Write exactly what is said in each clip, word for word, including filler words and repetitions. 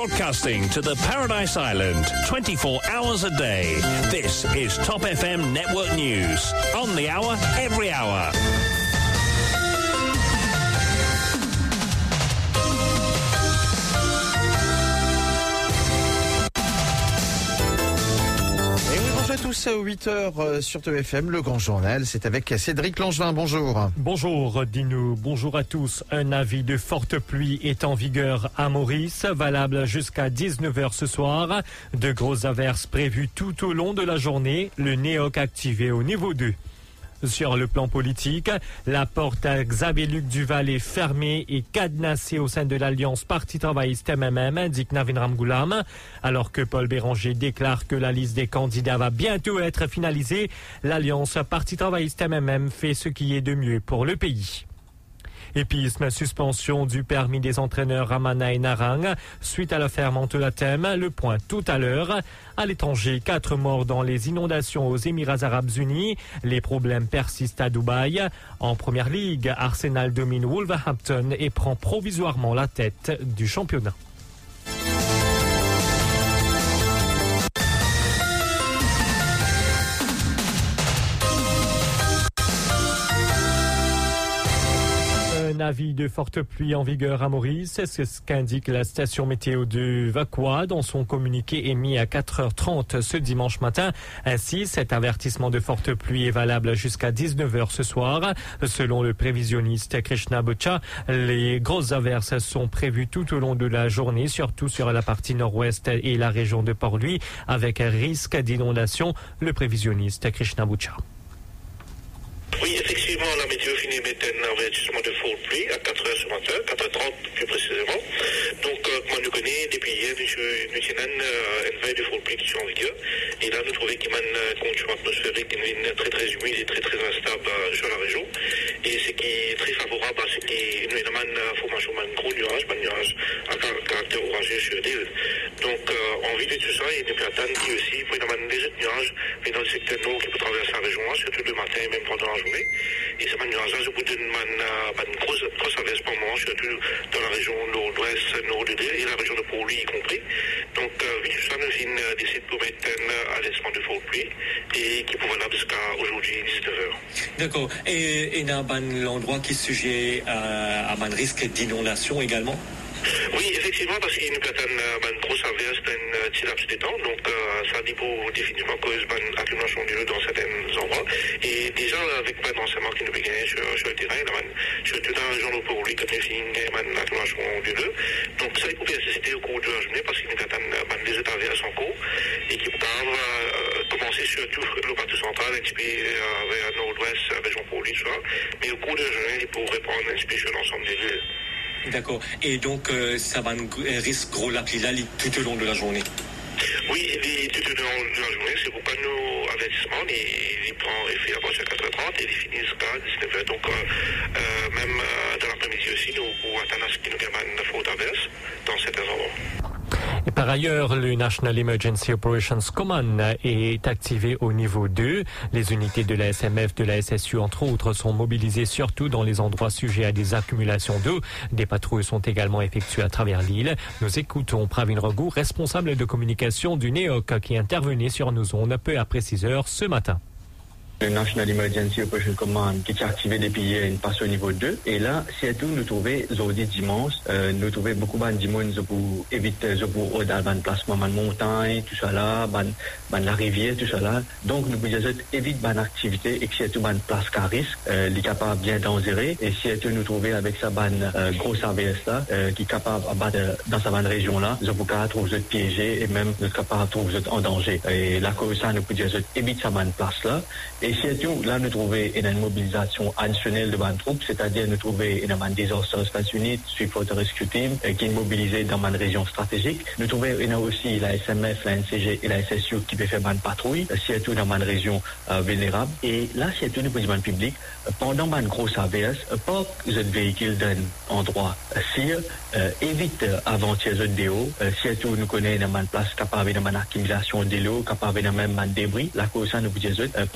broadcasting to the Paradise Island twenty-four hours a day. This is Top F M Network News. On the hour, every hour. Bonjour à tous, à huit heures sur Top F M, le grand journal, c'est avec Cédric Langevin, bonjour. Bonjour Dino, bonjour à tous. Un avis de forte pluie est en vigueur à Maurice, valable jusqu'à dix-neuf heures ce soir. De grosses averses prévues tout au long de la journée, le N E O C activé au niveau deux. Sur le plan politique, la porte à Xavier-Luc Duval est fermée et cadenassée au sein de l'Alliance Parti travailliste M M M, indique Navin Ramgoulam. Alors que Paul Béranger déclare que la liste des candidats va bientôt être finalisée, l'Alliance Parti travailliste M M M fait ce qui est de mieux pour le pays. Épisme, suspension du permis des entraîneurs Ramana et Narang suite à l'affaire Menthe-Latem. Le point tout à l'heure. À l'étranger, quatre morts dans les inondations aux Émirats Arabes Unis. Les problèmes persistent à Dubaï. En première ligue, Arsenal domine Wolverhampton et prend provisoirement la tête du championnat. Un avis de forte pluie en vigueur à Maurice, c'est ce qu'indique la station météo de Vacois dans son communiqué émis à quatre heures trente ce dimanche matin. Ainsi, cet avertissement de forte pluie est valable jusqu'à dix-neuf heures ce soir. Selon le prévisionniste Krishna Bocha, les grosses averses sont prévues tout au long de la journée, surtout sur la partie nord-ouest et la région de Port-Louis, avec un risque d'inondation. Le prévisionniste Krishna Bocha. Oui, effectivement, la météo finit mettre un avertissement de forte pluie à quatre heures ce matin, quatre heures trente plus précisément. Donc, euh, comme on le connaît, depuis hier, nous tenons euh, une veille de forte pluie qui est en vigueur. Et là, nous trouvons qu'il y a une condition atmosphérique est très très humide et très très instable euh, sur la région. Et ce qui est très favorable à ce qui nous a une formation d'un gros nuage, un nuage à caractère orageux sur l'île. Donc, euh, en vue de tout ça, il nous peut attendre qu'il y ait aussi pour une des autres nuages, mais dans le secteur nord qui peut traverser la région, surtout le matin et même pendant la journée. Et ce nuage-là, je vous donne une grosse, grosse averse pour moi, surtout dans la région nord-ouest, nord de l'île et la région de Port-Louis y compris. Donc, euh, vu tout ça, nous avons décidé de mettre un avertissement de forte pluie et qui pourrait là jusqu'à aujourd'hui dix-neuf heures. D'accord. Et il y a un endroit qui est sujet à, à un risque d'inondation également? Oui, effectivement, parce qu'il nous peut être une grosse averse dans un petit laps de temps. Donc, euh, ça dit pour définitivement cause d'une accumulation d'eau dans certains endroits. Et déjà, avec un renseignement qui nous peut gagner sur, sur le terrain, surtout dans la région de Port-Louis, quand nous avons une accumulation d'eau. Donc, ça peut nécessiter au cours de la journée parce qu'il nous peut être des états averses en cours et qui peuvent euh, commencer surtout le parti central, un petit peu euh, vers le nord-ouest, la région Port-Louis, mais au cours de la journée, il pourrait prendre un petit peu sur l'ensemble des villes. D'accord. Et donc, euh, ça va un risque gros la pluie là tout au long de la journée? Oui, il est tout au long de la journée. C'est pourquoi nos avertissements, il, il prend effet à partir de quatre heures trente et il finit jusqu'à dix-neuf heures. Donc, euh, euh, même euh, dans l'après-midi aussi, nous pouvons atteindre ce qui nous gagne une forte averse dans certains endroits. Et par ailleurs, le National Emergency Operations Command est activé au niveau deux. Les unités de la S M F, de la S S U, entre autres, sont mobilisées surtout dans les endroits sujets à des accumulations d'eau. Des patrouilles sont également effectuées à travers l'île. Nous écoutons Pravin Raghu, responsable de communication du N E O C, qui intervenait sur nos ondes peu après six heures ce matin. Le National Emergency Operation Command qui est activé depuis hier, une passe au niveau deux. Et là, c'est tout, nous trouvons aujourd'hui dimanche, euh, nous trouvons beaucoup de dimanche pour éviter, pour dans le placement de montagne, tout ça là, ban, ban la rivière, tout ça là. Donc, nous pouvons éviter ban activité et que c'est tout ban place à risque, euh, les capables bien dangereux. Et si tout nous trouvons avec sa ban euh, grosse averse là, euh, qui est capable de, dans sa ban région là, nous pouvons trouver piégé et même nous capable de trouver en danger. Et la cause ça, nous pouvons éviter sa ban place là. Et Et surtout, là, nous trouvons une mobilisation additionnelle de ban troupes, c'est-à-dire nous trouvons une man disaster response unit, Swift Rescue Team, qui est mobilisée dans une région stratégique. Nous trouvons une aussi la S M F, la N C G et la S S U qui peut faire ban patrouille, surtout dans une région euh, vulnérable. Et là, surtout, nous pouvons ban public, pendant une grosse averse, pas que vous véhicule d'un endroit si euh, évite aventure de déo, euh, surtout nous connaissons une place capable d'une accumulation de l'eau, capable de même débris. La cause ça nous pouvons euh, pendant sa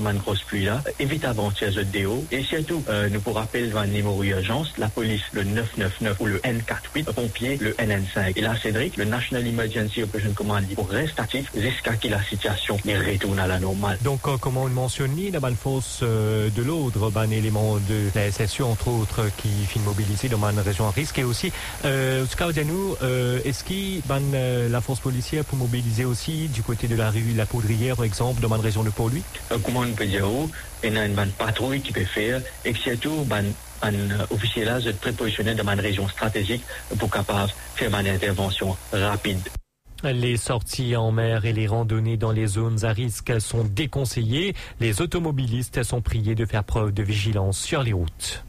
man grosse pluie là, évite avant-hier de déo. Et surtout, euh, nous pour rappel dans un numéro urgence, la police le neuf neuf neuf ou le N quarante-huit, le pompier le N N cinq. Et là, Cédric, le National Emergency Operation Command pour rester actif jusqu'à ce que la situation retourne à la normale. Donc, euh, comment on mentionne, la bonne force euh, de l'ordre, un élément de la S S U, entre autres, qui finit mobilisé dans une région à risque. Et aussi, euh, euh, est-ce que ben, euh, la force policière peut mobiliser aussi du côté de la rue La Poudrière, par exemple, dans une région de Port-Louis? euh, Comment on peut dire où il y a une bonne patrouille qui peut faire et que surtout, ben, un officier là, est très positionné dans une région stratégique pour capable faire une intervention rapide. Les sorties en mer et les randonnées dans les zones à risque sont déconseillées. Les automobilistes sont priés de faire preuve de vigilance sur les routes.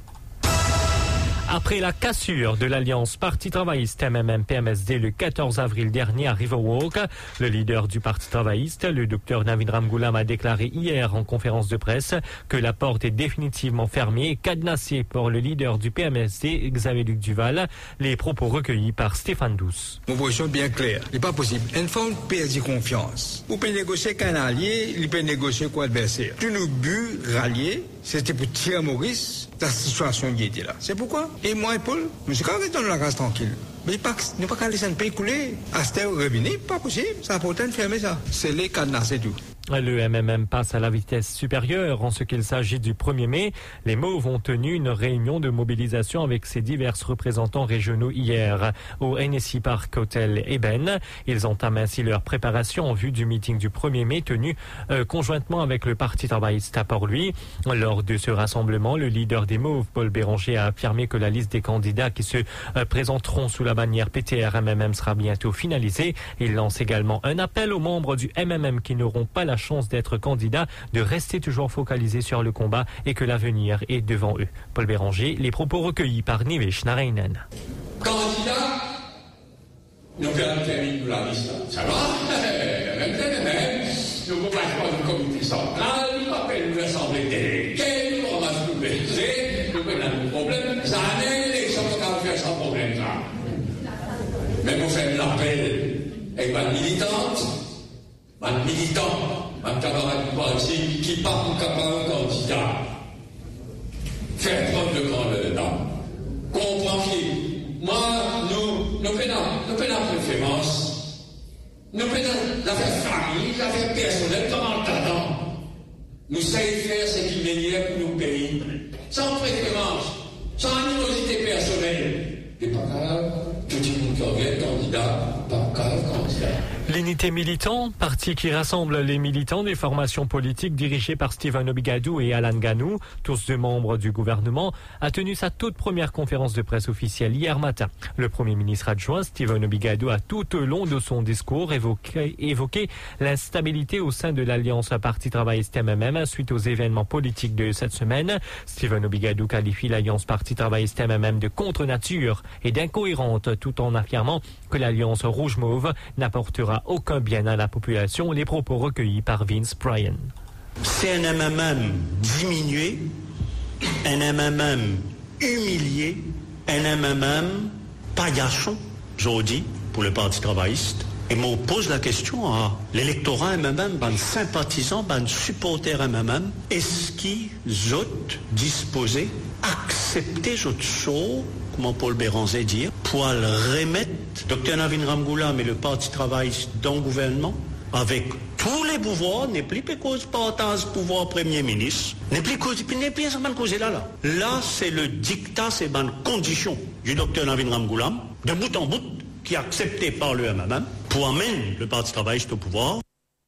Après la cassure de l'alliance Parti travailliste M M M P M S D le quatorze avril dernier à Riverwalk, le leader du Parti travailliste, le docteur Navin Ramgoolam, a déclaré hier en conférence de presse que la porte est définitivement fermée et cadenassée pour le leader du P M S D, Xavier-Luc Duval. Les propos recueillis par Stéphane Douce. Mon position bien claire. Il n'est pas possible. Une fois on perd confiance. Vous pouvez négocier qu'un allié, il peut négocier quoi adversaire. Tout nos buts ralliés, c'était pour tirer Maurice dans la situation qui était là. C'est pourquoi. Et moi et Paul, nous sommes quand même dans la race tranquille. Mais pas, ne pas laisser un pays couler. À cette heure revenir, pas possible. Ça a pourtant fermer ça. C'est les cadenas, c'est tout. Le M M M passe à la vitesse supérieure en ce qu'il s'agit du premier mai. Les Mauves ont tenu une réunion de mobilisation avec ses divers représentants régionaux hier au N S I Park Hotel Eben. Ils entament ainsi leur préparation en vue du meeting du premier mai tenu euh, conjointement avec le Parti travailliste à Port-Louis. Lors de ce rassemblement, le leader des Mauves, Paul Béranger, a affirmé que la liste des candidats qui se euh, présenteront sous la bannière P T R M M M sera bientôt finalisée. Il lance également un appel aux membres du M M M qui n'auront pas la chance d'être candidats de rester toujours focalisés sur le combat et que l'avenir est devant eux. Paul Béranger, les propos recueillis par Nivesh Narayanan. Candidat, nous terminons la liste. Ça va? Nous ne pouvons pas du comité central, nous appelons l'Assemblée déléguée, nous ramassons tout le baiser, nous prenons un problème. Ça n'est l'élection qu'on va faire sans problème, ça. Mais pour faire l'appel avec ma militante, ma militant, ma camarade du parti qui part pour camarade candidat. Faire preuve de grandeur, là. Comprenez. Moi, nous, nous prenons, nous prenons la préférence. Nous prenons l'affaire famille, l'affaire personnelle, comme en attendant. Nous savons faire ce qui est meilleur pour nos pays. Sans préférence, sans animosité personnelle. Et pas grave, tout le monde qui revient candidat, pas grave candidat. L'unité militant, parti qui rassemble les militants des formations politiques dirigées par Stephen Obigadou et Alan Ganou, tous deux membres du gouvernement, a tenu sa toute première conférence de presse officielle hier matin. Le Premier ministre adjoint, Stephen Obigadou, a tout au long de son discours évoqué, évoqué l'instabilité au sein de l'Alliance Parti travailliste M M M suite aux événements politiques de cette semaine. Stephen Obigadou qualifie l'Alliance Parti travailliste M M M de contre-nature et d'incohérente, tout en affirmant que l'Alliance Rouge-Mauve n'apportera aucun bien à la population. Les propos recueillis par Vince Bryan. C'est un M M M diminué, un M M M humilié, un M M M paillasson, je dis, pour le Parti travailliste. Et on pose la question à l'électorat M M M, ben sympathisants, ben supporters M M M, est-ce qu'ils sont disposés à accepter cette chose, comment Paul Béranger dit, pour le remettre docteur Navin Ramgoolam et le Parti travailliste dans le gouvernement avec tous les pouvoirs, n'est plus cause partage pouvoir Premier ministre, n'est plus cause, n'est plus ça cause là là. Là, c'est le dictat, c'est une condition du docteur Navin Ramgoolam, de bout en bout, qui est accepté par le M M M pour amener le Parti travailliste au pouvoir.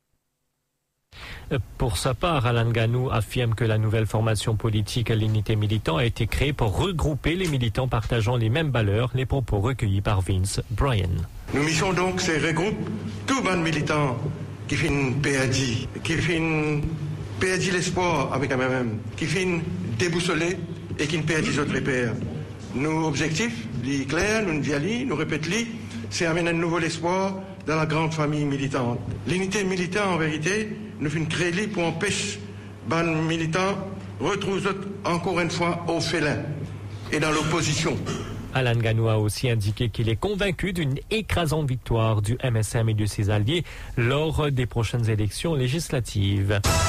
Pour sa part, Alan Ganou affirme que la nouvelle formation politique à l'unité militant a été créée pour regrouper les militants partageant les mêmes valeurs, les propos recueillis par Vince Bryan. Nous mission donc ces regroupe tous les militants qui finissent perdus, qui finissent perdus l'espoir avec M M M, qui finissent déboussolés et qui ne perdent les autres repères. Nos objectifs, les clairs, nous nous nous répétons, c'est amener un nouvel espoir dans la grande famille militante. L'unité militante, en vérité, nous fait créer pour empêcher les militants retrouver encore une fois au félin et dans l'opposition. Alan Ganou a aussi indiqué qu'il est convaincu d'une écrasante victoire du M S M et de ses alliés lors des prochaines élections législatives.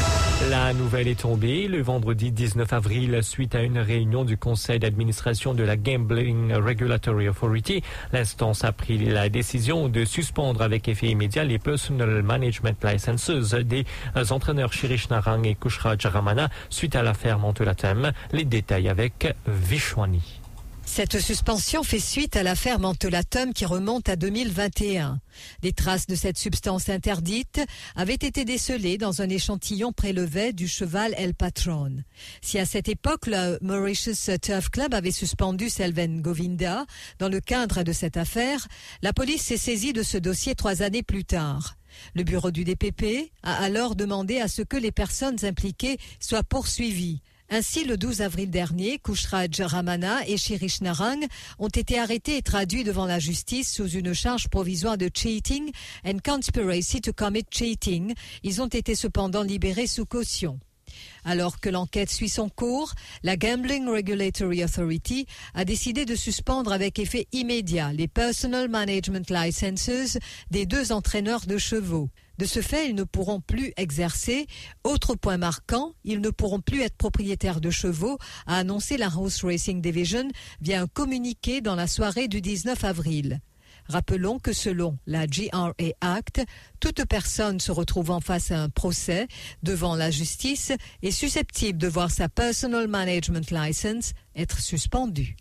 La nouvelle est tombée le vendredi dix-neuf avril suite à une réunion du conseil d'administration de la Gambling Regulatory Authority. L'instance a pris la décision de suspendre avec effet immédiat les Personal Management Licenses des entraîneurs Shirish Narang et Kushraj Ramana suite à l'affaire Mentolatem. Les détails avec Vishwani. Cette suspension fait suite à l'affaire Mentolatum qui remonte à deux mille vingt et un. Des traces de cette substance interdite avaient été décelées dans un échantillon prélevé du cheval El Patron. Si à cette époque, le Mauritius Turf Club avait suspendu Selven Govinda dans le cadre de cette affaire, la police s'est saisie de ce dossier trois années plus tard. Le bureau du D P P a alors demandé à ce que les personnes impliquées soient poursuivies. Ainsi, le douze avril dernier, Kushraj Ramana et Shirish Narang ont été arrêtés et traduits devant la justice sous une charge provisoire de cheating and conspiracy to commit cheating. Ils ont été cependant libérés sous caution. Alors que l'enquête suit son cours, la Gambling Regulatory Authority a décidé de suspendre avec effet immédiat les Personal Management Licenses des deux entraîneurs de chevaux. De ce fait, ils ne pourront plus exercer. Autre point marquant, ils ne pourront plus être propriétaires de chevaux, a annoncé la Horse Racing Division via un communiqué dans la soirée du dix-neuf avril. Rappelons que selon la G R A Act, toute personne se retrouvant face à un procès devant la justice est susceptible de voir sa Personal Management License être suspendue.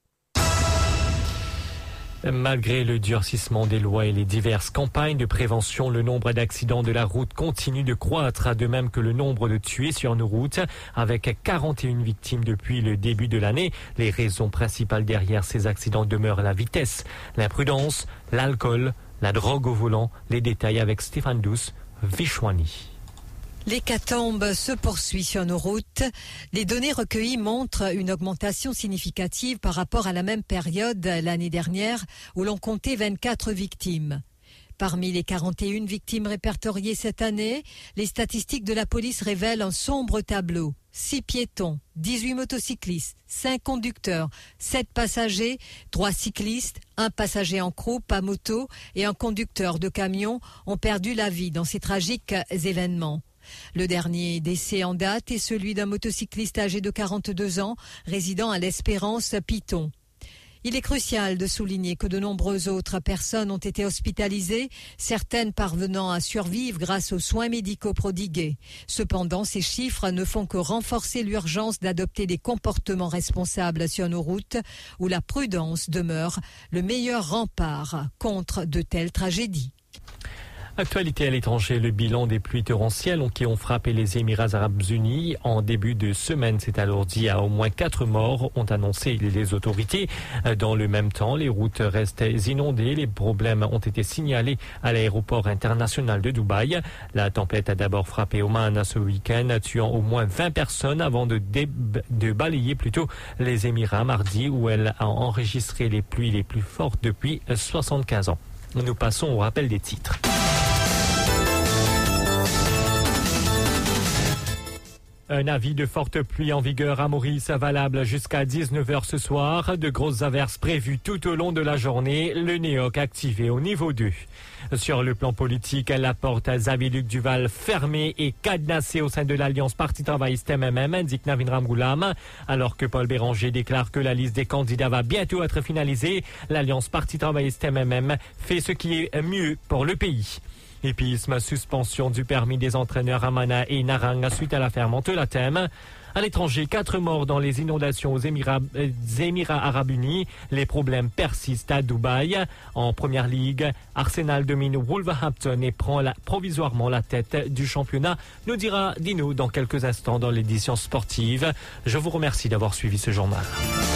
Malgré le durcissement des lois et les diverses campagnes de prévention, le nombre d'accidents de la route continue de croître, de même que le nombre de tués sur nos routes, avec quarante et une victimes depuis le début de l'année. Les raisons principales derrière ces accidents demeurent la vitesse, l'imprudence, l'alcool, la drogue au volant. Les détails avec Stéphane Douce, Vishwani. L'hécatombe se poursuit sur nos routes. Les données recueillies montrent une augmentation significative par rapport à la même période l'année dernière où l'on comptait vingt-quatre victimes. Parmi les quarante et une victimes répertoriées cette année, les statistiques de la police révèlent un sombre tableau. six piétons, dix-huit motocyclistes, cinq conducteurs, sept passagers, trois cyclistes, un passager en croupe à moto et un conducteur de camion ont perdu la vie dans ces tragiques événements. Le dernier décès en date est celui d'un motocycliste âgé de quarante-deux ans, résidant à l'Espérance Piton. Il est crucial de souligner que de nombreuses autres personnes ont été hospitalisées, certaines parvenant à survivre grâce aux soins médicaux prodigués. Cependant, ces chiffres ne font que renforcer l'urgence d'adopter des comportements responsables sur nos routes, où la prudence demeure le meilleur rempart contre de telles tragédies. Actualité à l'étranger, le bilan des pluies torrentielles qui ont frappé les Émirats arabes unis en début de semaine s'est alourdi à au moins quatre morts, ont annoncé les autorités. Dans le même temps, les routes restent inondées. Les problèmes ont été signalés à l'aéroport international de Dubaï. La tempête a d'abord frappé Oman ce week-end, tuant au moins vingt personnes avant de, dé- de balayer plutôt les Émirats mardi, où elle a enregistré les pluies les plus fortes depuis soixante-quinze ans. Nous passons au rappel des titres. Un avis de forte pluie en vigueur à Maurice, valable jusqu'à dix-neuf heures ce soir. De grosses averses prévues tout au long de la journée. Le N E O C activé au niveau deux. Sur le plan politique, la porte à Xavier-Luc Duval fermée et cadenassée au sein de l'Alliance Parti travailliste M M M, indique Navin Ramgoulam. Alors que Paul Béranger déclare que la liste des candidats va bientôt être finalisée, l'Alliance Parti travailliste M M M fait ce qui est mieux pour le pays. Épisme, suspension du permis des entraîneurs Ramana et Narang suite à l'affaire Mentolatem. À l'étranger, quatre morts dans les inondations aux Émirats, euh, Émirats arabes unis. Les problèmes persistent à Dubaï. En première ligue, Arsenal domine Wolverhampton et prend la, provisoirement la tête du championnat, nous dira Dino dans quelques instants dans l'édition sportive. Je vous remercie d'avoir suivi ce journal.